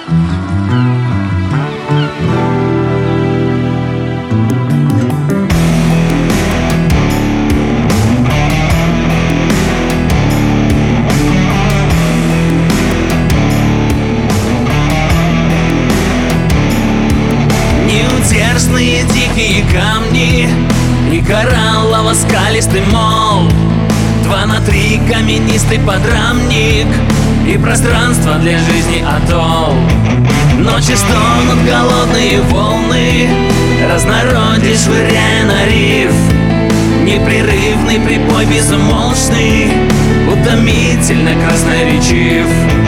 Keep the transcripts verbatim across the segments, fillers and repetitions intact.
Неутешные дикие камни и кораллово-скалистый мол, два на три каменистый подрамник и пространство для жизни атолл. Ночи стонут голодные волны, разнородие швыряя на риф. Непрерывный прибой безумолчный, утомительно красноречив.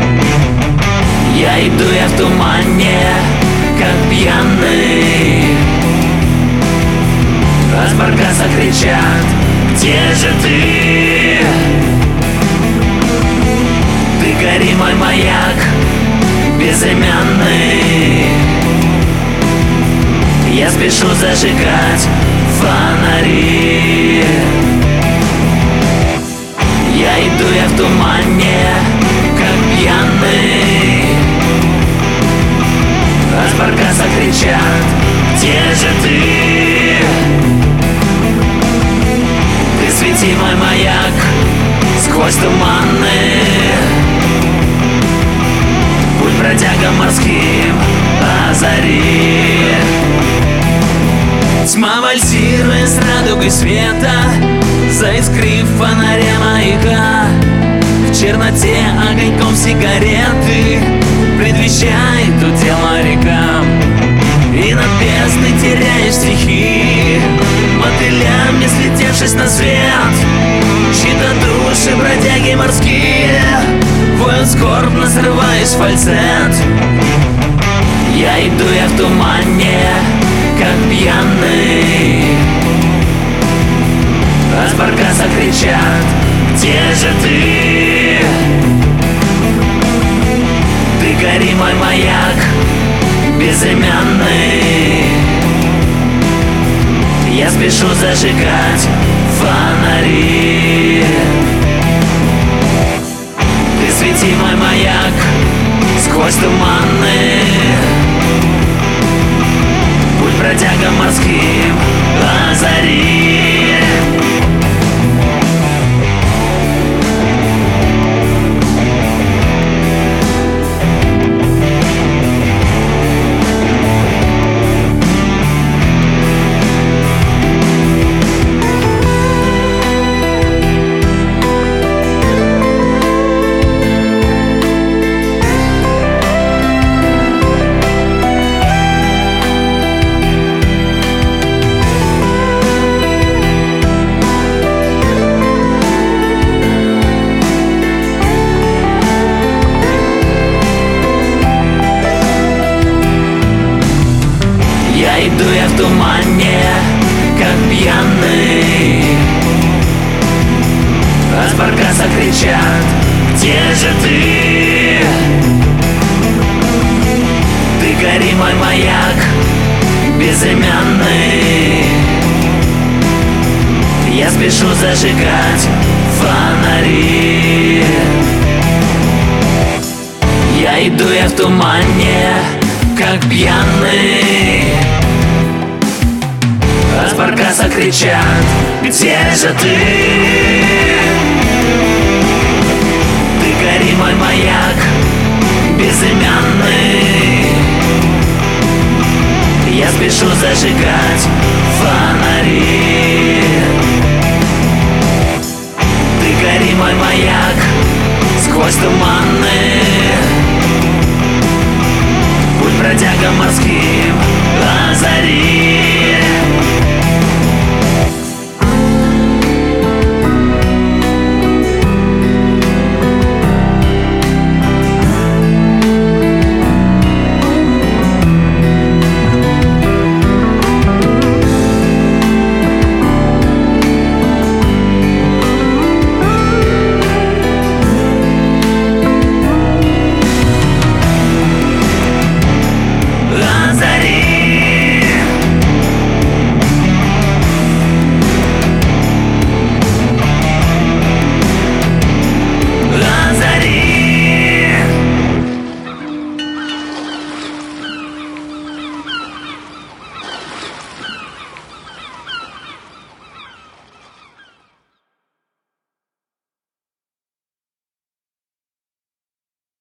Я иду, я в тумане, как пьяный. А с баркаса кричат: где же ты? Ты гори, мой маяк безымянный. Я спешу зажигать фонари. Я иду, я в тумане, как пьяный. А с баркаса кричат: где же ты? Ты свети, мой маяк, сквозь туманы. Путь бродягам морским озари. Тьма, вальсируя с радугой света, заискрив фонаря маяка, в черноте огоньком сигареты предвещает удел морякам. И над бездной теряешь стихи, мотылями слетевшись на свет. Чьи-то души, бродяги морские, воют скорбно, срываясь в фальцет. Я иду, я в тумане, как пьяный. А с баркаса кричат: где же ты? Ты гори, мой маяк безымянный. Я спешу зажигать фонари. Ты свети, мой маяк, сквозь туманы. Путь бродягам морским озари. Иду я в тумане, как пьяный. А с баркаса кричат: где же ты? Ты гори, мой маяк безымянный. Я спешу зажигать фонари. Я иду, я в тумане, как пьяный. А с баркаса кричат: где же ты? Ты гори, мой маяк безымянный. Я спешу зажигать фонари. Ты гори, мой маяк, сквозь туманы. Путь бродягам морским озари.